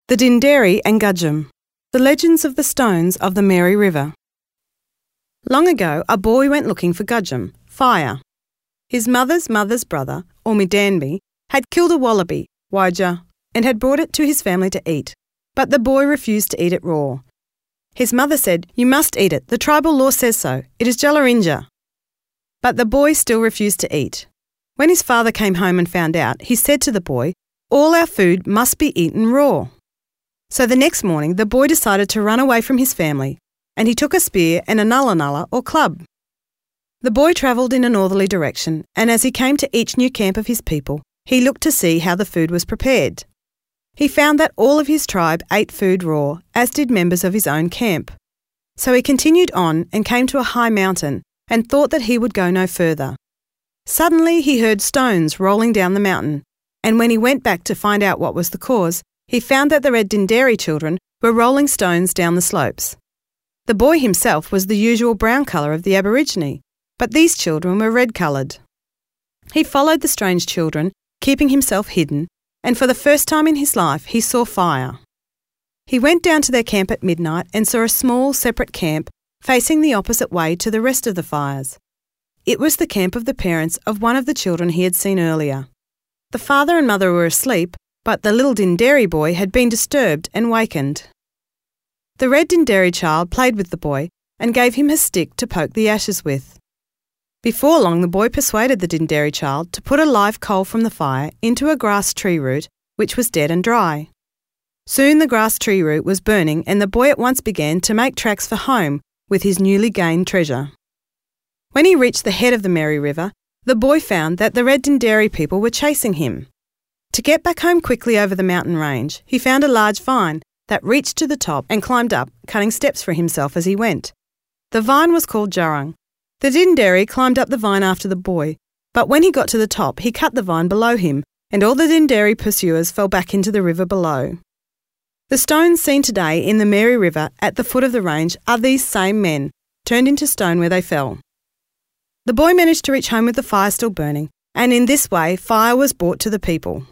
The Dinderi and Gudgeon. The Legends of the Stones of the Mary River. Long ago, a boy went looking for gudgeon, fire. His mother's brother, Ormy Danby, had killed a wallaby, Wajah, and had brought it to his family to eat. But the boy refused to eat it raw. His mother said, "You must eat it. The tribal law says so. It is Jalarinja." But the boy still refused to eat. When his father came home and found out, he said to the boy, "All our food must be eaten raw." So the next morning, the boy decided to run away from his family, and he took a spear and a nulla or club. The boy travelled in a northerly direction, and as he came to each new camp of his people, he looked to see how the food was prepared. He found that all of his tribe ate food raw, as did members of his own camp. So he continued on and came to a high mountain, and thought that he would go no further. Suddenly he heard stones rolling down the mountain, and when he went back to find out what was the cause, he found that the Red Dinderi children were rolling stones down the slopes. The boy himself was the usual brown colour of the Aborigine, but these children were red-coloured. He followed the strange children, keeping himself hidden, and for the first time in his life he saw fire. He went down to their camp at midnight and saw a small separate camp facing the opposite way to the rest of the fires. It was the camp of the parents of one of the children he had seen earlier. The father and mother were asleep, but the little Dinderi boy had been disturbed and wakened. The Red Dinderi child played with the boy and gave him a stick to poke the ashes with. Before long, the boy persuaded the Dinderi child to put a live coal from the fire into a grass tree root which was dead and dry. Soon the grass tree root was burning, and the boy at once began to make tracks for home with his newly gained treasure. When he reached the head of the Mary River, the boy found that the Red Dinderi people were chasing him. To get back home quickly over the mountain range, he found a large vine that reached to the top and climbed up, cutting steps for himself as he went. The vine was called Jarung. The Dinderi climbed up the vine after the boy, but when he got to the top, he cut the vine below him, and all the Dinderi pursuers fell back into the river below. The stones seen today in the Mary River at the foot of the range are these same men, turned into stone where they fell. The boy managed to reach home with the fire still burning, and in this way fire was brought to the people.